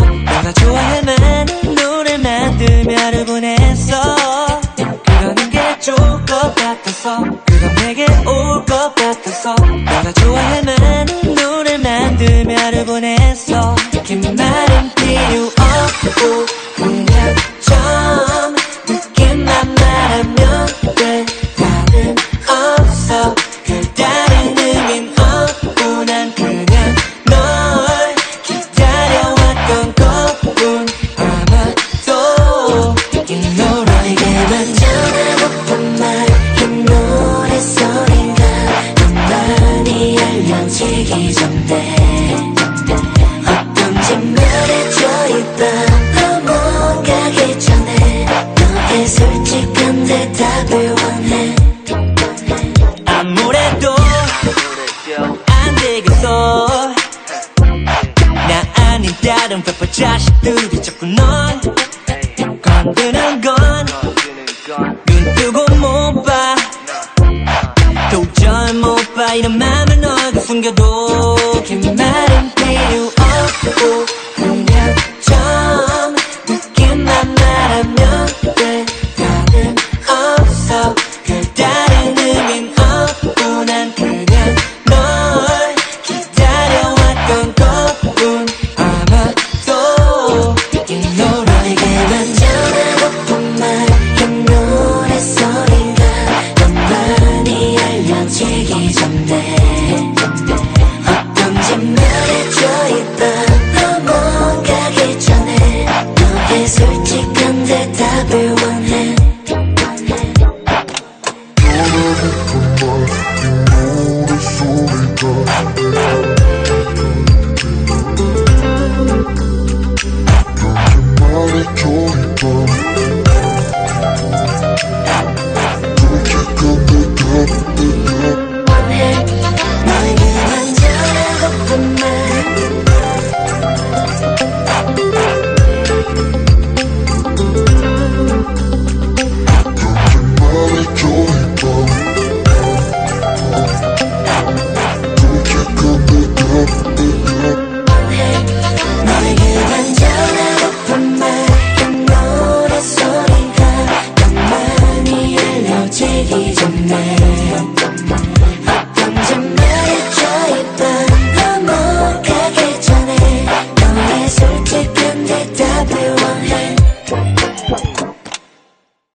내가 좋아해만 노래 만들며 하루 보냈어. 그러는 게 좋을 것 같아서, 그럼 내게 올 것 같아서. 내가 좋아해만 노래 만들며 하루 보냈어. 긴 말은 필요 없고 그냥 좀 느낌만 말하면 돼. 답은 없어. 별다른 의미는 없고 난 그냥 널 기다려왔던 것뿐. 아마도 이 노래에게만 전하고픈 말, 이 노랫소리가 더 많이 알려지기 전에 어떤지 말해줘. 이 밤 넘어가기 전에 너의 솔직한 대답을 원해. 아무래도 안 되겠어. 나 아닌 다른 래퍼 자식들이 자꾸 널 건드는 건 눈 뜨고 못 봐. 도저히 못 봐. 이런 맘을 너에게 숨겨도